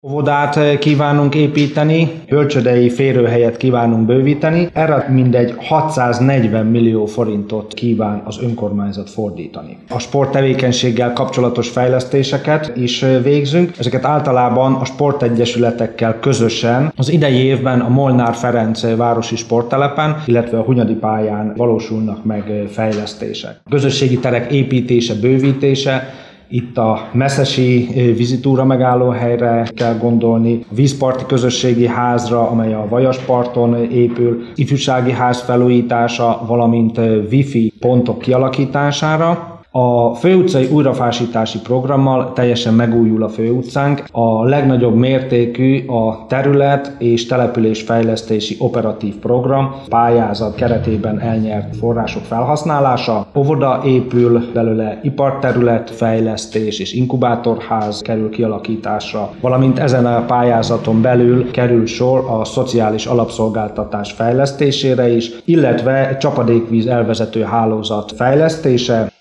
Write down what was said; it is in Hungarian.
Óvodát kívánunk építeni, bölcsődei férőhelyet kívánunk bővíteni, erre mindegy 640 millió forintot kíván az önkormányzat fordítani. A sporttevékenységgel kapcsolatos fejlesztéseket is végzünk, ezeket általában a sportegyesületekkel közösen az idei évben a Molnár Ferenc városi sporttelepen, illetve a Hunyadi pályán valósulnak meg fejlesztések. A közösségi terek építése, bővítése, itt a Messzesi vizitúra megállóhelyre kell gondolni, a vízparti közösségi házra, amely a Vajasparton épül, ifjúsági ház felújítása, valamint wifi pontok kialakítására. A főutcai újrafásítási programmal teljesen megújul a főutcánk. A legnagyobb mértékű a terület és településfejlesztési operatív program pályázat keretében elnyert források felhasználása. Óvoda épül, belőle iparterület fejlesztés és inkubátorház kerül kialakításra, valamint ezen a pályázaton belül kerül sor a szociális alapszolgáltatás fejlesztésére is, illetve csapadékvíz elvezető hálózat fejlesztése.